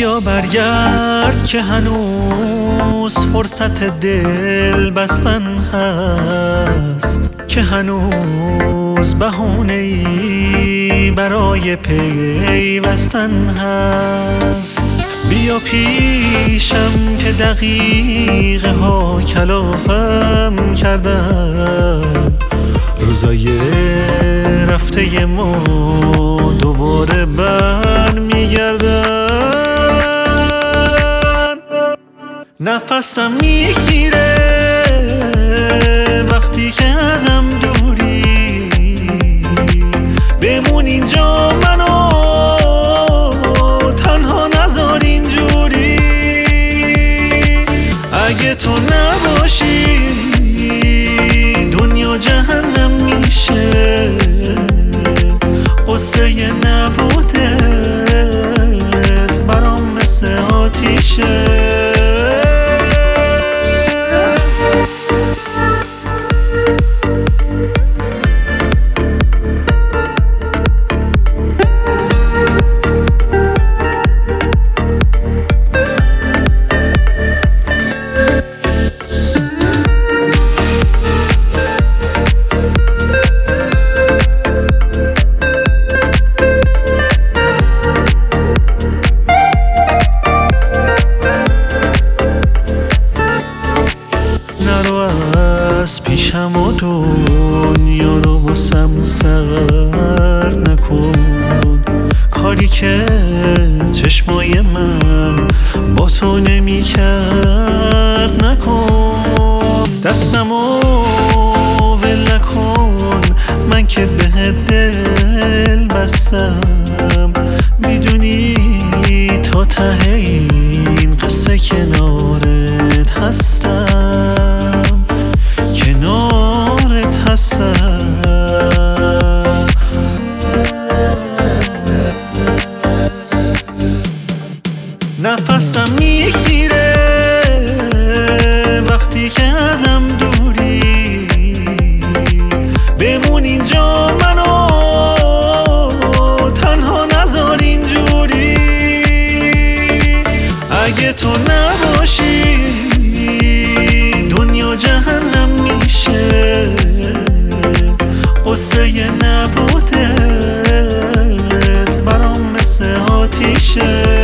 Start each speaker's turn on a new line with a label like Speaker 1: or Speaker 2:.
Speaker 1: بیا برگرد که هنوز فرصت دل بستن هست، که هنوز بهونه‌ای برای پیوستن هست. بیا پیشم که دقیقه ها کلافم کردن، روزای رفته ما دوباره بر میگردن. نفسم میگیره وقتی که ازم دوری، بمون اینجا منو تنها نذار اینجوری. اگه تو نباشی دنیا جهنم میشه، قصه نبودت برام مثل آتیشه. از پیشم و دنیا رو بسم سر نکن، کاری که چشمای من با تو نمی کرد نکن. دستمو ول نکن، من که به دل بستم، میدونی تا ته این قصه کنارت هستم، کنارت هستم. نفسم میگیره وقتی که ازم دوری، بمون اینجا منو تنها نذار اینجوری. اگه تو نباشی دنیا جهنم میشه، قصه نبودت برام مثل آتیشه.